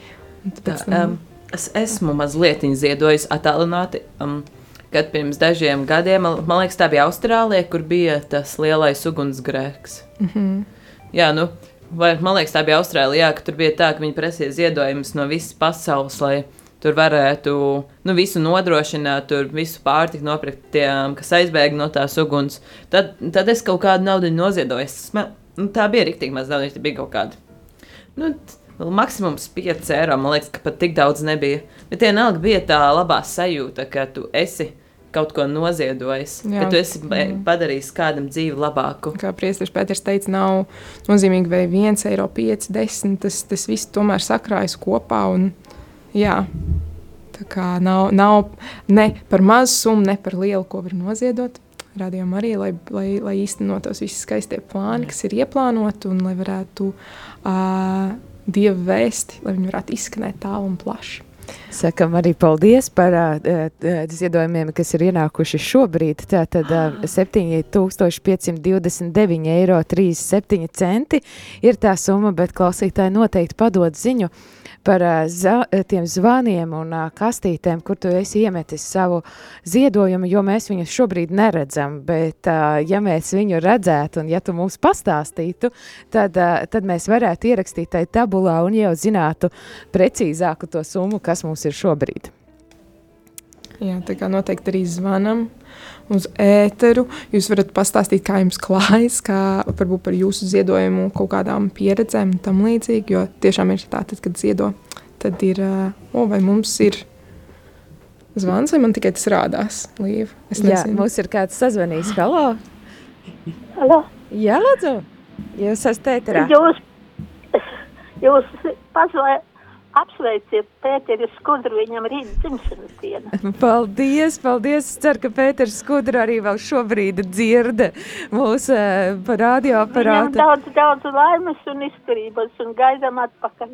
Es esmu mazliet ziedojis attālināti, kad pirms dažiem gadiem, man liekas, tā bija Austrālija, kur bija tas lielais ugunsgrēks. Jā, man liekas, tā bija Austrālija, ka tur bija tā, ka viņi prasīja ziedojumus no visas pasaules, lai tur varētu visu nodrošināt, tur visu pārtiku nopirkt tiem, kas aizbēga no tās uguns. Tad es kaut kādu naudu noziedoju. Tā bija riktīgi maz naudu, tā bija kaut kāda. Maksimums 5 eiro, man liekas, ka pat tik daudz nebija. Bet vienalga bija tā labā sajūta, ka tu esi kaut ko noziedojis, Jā. bet tu esi padarījis kādam dzīvi labāku. Kā priesteris Pēters teica, nav nozīmīgi vai 1 eiro, 5, 10, tas viss tomēr sakrājas kopā un jā, tā kā nav ne par mazu summu, ne par lielu, ko var noziedot. Radio Marija, lai īstenotos visi skaistie plāni, kas ir ieplānoti un lai varētu Dieva vēsti, lai viņi varētu izskanēt tālu un plaši. Sakam arī paldies par ziedojumiem, kas ir ienākuši šobrīd. Tātad 7529,37 eiro ir tā summa, bet klausītāji noteikti padod ziņu par tiem zvaniem un kastītēm, kur tu esi iemetis savu ziedojumu, jo mēs viņus šobrīd neredzam, bet ja mēs viņu redzētu un ja tu mums pastāstītu, tad mēs varētu ierakstīt tai tabulā un jau zinātu precīzāku to summu, kas mums ir šobrīd. Jā, tā kā noteikti arī zvanam uz ēteru. Jūs varat pastāstīt, kā jums klājas, kā varbūt par jūsu ziedojumu kaut kādām pieredzēm un tam līdzīgi, jo tiešām ir tā, tad, kad ziedo, tad ir, vai mums ir zvans, vai man tikai tas rādās, Līva? Es Jā, nezinu. mums ir kāds sazvanījis. Halo? Halo. Jā, lūdzu. Jūs esat ēterā. Jūs apsveiciet Pēteri Skudru, viņam rīt dzimšanas diena. Paldies, paldies. Es ceru, ka Pēters Skudra arī vēl šobrīd dzirda mūsu pa radioaparātu. Viņam daudz laimes un izturības un gaidām atpakaļ.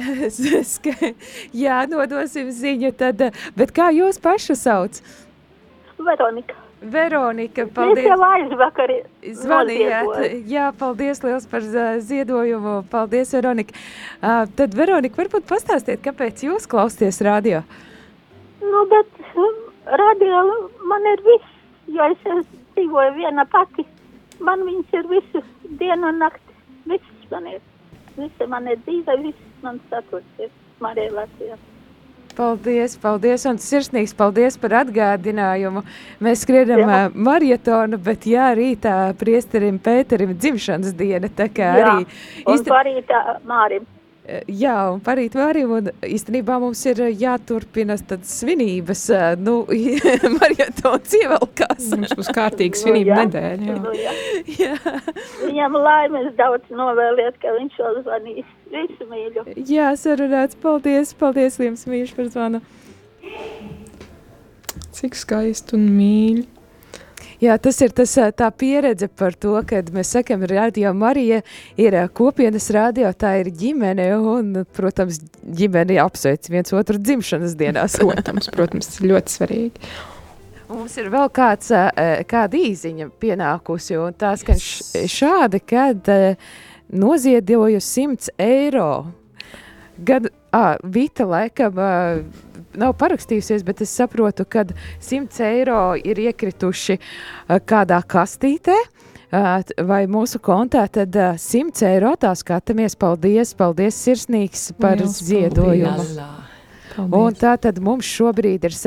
Jā, nodosim ziņu tad. Bet kā jūs pašu sauc? Veronika, paldies. Mēs jau aizvakar Zvanījāt. noziedojam. Jā, paldies liels par ziedojumu. Paldies, Veronika. Tad, Veronika, varbūt pastāstiet, kāpēc jūs klausties radio? Nu, bet radio man ir viss, jo es dzīvoju viena pati. Man viņas ir visu dienu un nakti. Viss man ir. Visi man ir dzīve, viss man saturties. Marija Latvijā. Paldies, paldies, un sirsnīgs paldies par atgādinājumu. Mēs skrienam marietonu, bet jā, rītā priesterim Pēterim dzimšanas diena, tā kā arī... Un parītā Mārim. Jā, un parīt Mārim, un īstenībā mums ir jāturpina tad svinības, marietons ievelkās. Mums būs kārtīgi svinība nedēļa, jā. Viņam laimes daudz novēliet, ka viņš vēl zvanīs. Visu mīļu. Jā, sarunāts. Paldies, jums mīļš par zvanu. Cik skaisti un mīļi. Jā, tas ir tā pieredze par to, kad mēs sakam, Radio Marija ir kopienas radio, tā ir ģimene un, protams, ģimene apsveic viens otru dzimšanas dienās. Protams, ļoti svarīgi. Mums ir vēl kāda īziņa pienākusi, un tā skan šādi, kad noziedoju 100 eiro. Vita laikam nav parakstījusies, bet es saprotu, ka 100 eiro ir iekrituši kādā kastītē vai mūsu kontā, tad 100 eiro tā skatāmies. Paldies sirsnīgs par ziedojumu. Paldies. Un tā tad mums šobrīd ir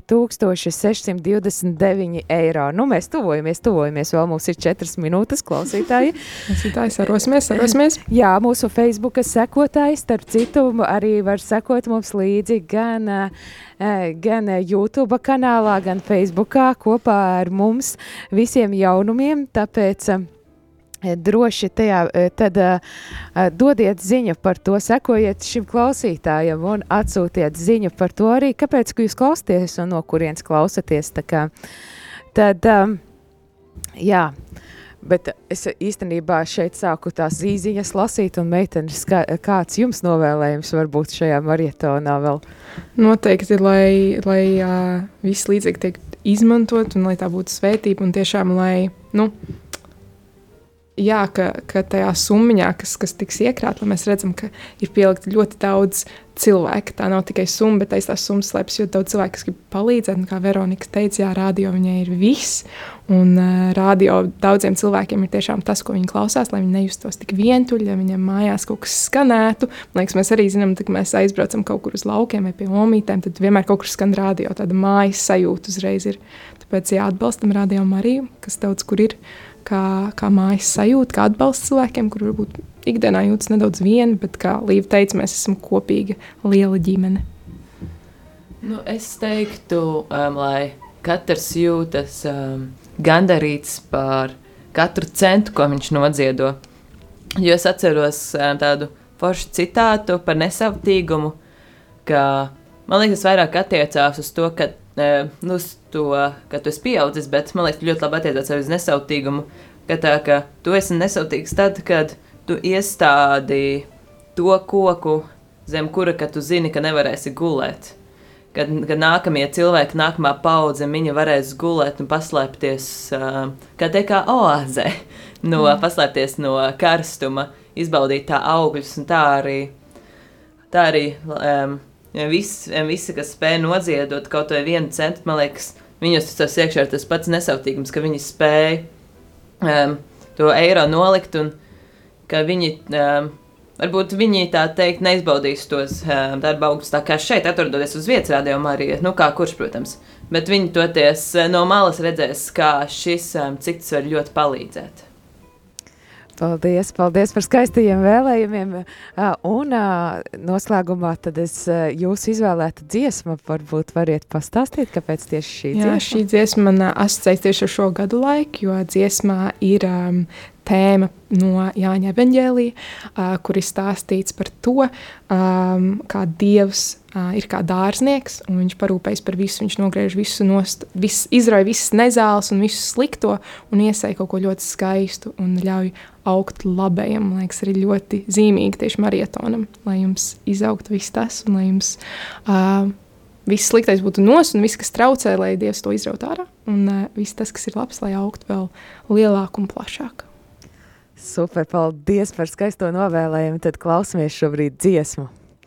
7629 eiro. Nu, mēs tuvojamies, vēl mums ir 4 minūtes, klausītāji. Klausītāji, sarosimies. Jā, mūsu Facebooka sekotāji, starp citu, arī var sekot mums līdzi gan YouTube kanālā, gan Facebookā kopā ar mums visiem jaunumiem, tāpēc... droši tajā, tad dodiet ziņu par to, sekojiet šim klausītājam un atsūtiet ziņu par to arī, kāpēc jūs klausties un no kurienes klausaties. Tad, jā, bet es īstenībā šeit sāku tās īziņas lasīt un meitenes, kāds jums novēlējums varbūt šajā marietonā vēl? Noteikti, lai viss līdzīgi tiek izmantot un lai tā būtu svētība un tiešām, lai, jā, ka tajā summiņā, kas tiks iekrāt, lai mēs redzam, ka ir pielikt ļoti daudz cilvēku. Tā nav tikai summa, bet aiz tās summas slēpjas ļoti daudz cilvēku, kas grib palīdzēt. Un kā Veronika teica, jā, radio viņai ir viss. Un radio daudziem cilvēkiem ir tiešām tas, ko viņi klausās, lai viņi nejustos tik vientuļi, ja viņiem mājās kaut kas skanētu. Man liekas, mēs arī zinām, kad mēs aizbraucam kaut kur uz laukiem vai pie omītēm, tad vienmēr kaut kur skan radio, tāda mājas sajūta uzreiz ir. Tāpēc jāatbalstam Radio Mariju, kas daudz kur ir. Kā mājas sajūta, kā atbalsts cilvēkiem, kur varbūt ikdienā jūtas nedaudz vieni, bet, kā Līva teica, mēs esam kopīga liela ģimene. Es teiktu, lai katrs jūtas gandarīts par katru centu, ko viņš noziedo. Jo es atceros tādu foršu citātu par nesavtīgumu, ka, man liekas, vairāk attiecās uz to, ka, ka tu esi pieaudzis, bet man liekas, ļoti labi attiecās arī uz nesavtīgumu, ka tu esi nesavtīgs tad, kad tu iestādi to koku, zem kura, ka tu zini, ka nevarēsi gulēt. Kad nākamie cilvēki, nākamā paudze, viņa varēs gulēt un paslēpties, kā oāzē, paslēpties no karstuma, izbaudīt tā augļus, un tā arī visi, kas spēja nodziedot kaut vai 1 centu, man liekas, viņos tas iekšā ir tas pats nesavtīgums, ka viņi spēja to eiro nolikt, un ka viņi... Varbūt viņi tā teikt neizbaudīs tos darba augļus tā kā šeit, atrodoties uz vietas rādījumā arī, kā kurš, protams. Bet viņi toties no malas redzēs, kā šis cikts var ļoti palīdzēt. Paldies par skaistajiem vēlējumiem. Un noslēgumā tad es jūsu izvēlētu dziesmu, varbūt variet pastāstīt, kāpēc tieši šī dziesma? Jā, šī dziesma man asociējas tieši ar šo gadu laiku, jo dziesmā ir tēma no Jāņa evaņģēlija, kur ir stāstīts par to, kā Dievs ir kā dārznieks, un viņš parūpējas par visu, viņš nogriež visu nost, izrauj visas nezāles un visu slikto, un iesēj kaut ko ļoti skaistu, un ļauj augt labajam. Man liekas, arī ļoti zīmīgi tieši marietonam, lai jums izaugtu viss tas, un lai jums viss sliktais būtu nos, un viss, kas traucē, lai Dievs to izraut ārā, un viss tas, kas ir labs, lai augt vēl lielāk un plašāk. Super, paldies par skaisto novēlējumu. Tad klausamies šobrīd dziesmu.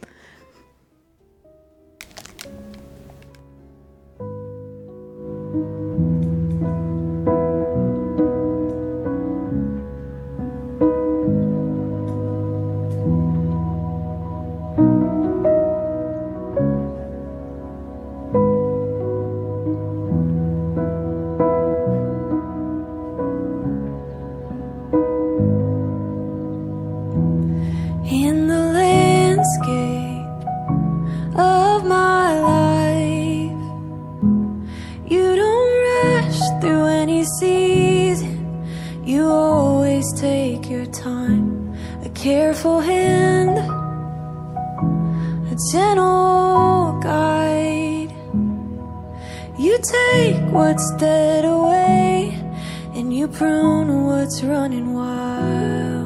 In the landscape of my life, you don't rush through any season, you always take your time. A careful hand, a gentle guide. You take what's dead away, and you prune what's running wild.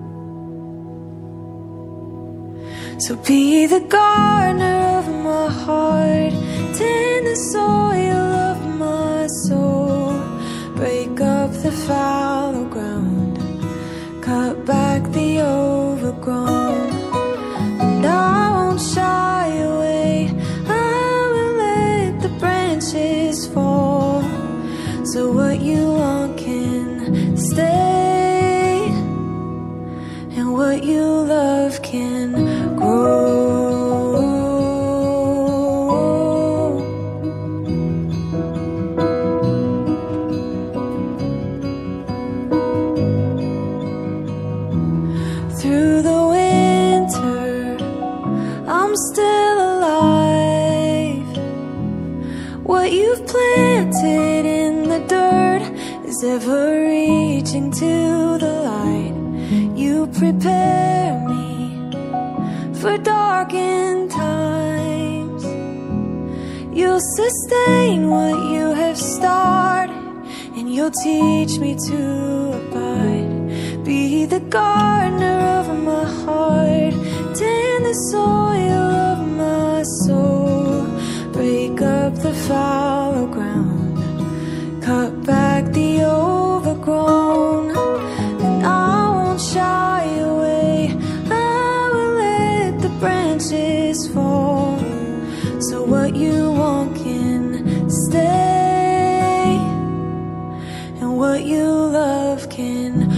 So be the gardener of my heart, tend the soil of my soul, break up the fallow ground, cut back the overgrown, and I won't shy away, I will let the branches fall, so what you want can stay, and what you love can grow. Through the winter, I'm still alive. What you've planted in the dirt is ever reaching to the light. You prepare me for darkened times. You'll sustain what you have started, and you'll teach me to abide. Be the gardener of my heart, tend the soil of my soul, break up the fallow ground, cut back the overgrown, and I won't shy away, I will let the branches fall, so what you want can stay, and what you love can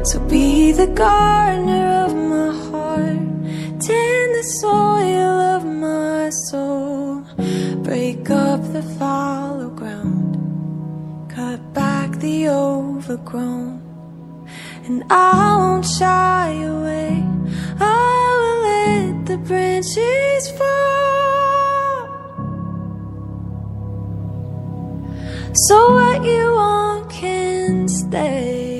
So be the gardener of my heart, tend the soil of my soul, break up the fallow ground, cut back the overgrown, and I won't shy away. I will let the branches fall. So what you want can stay.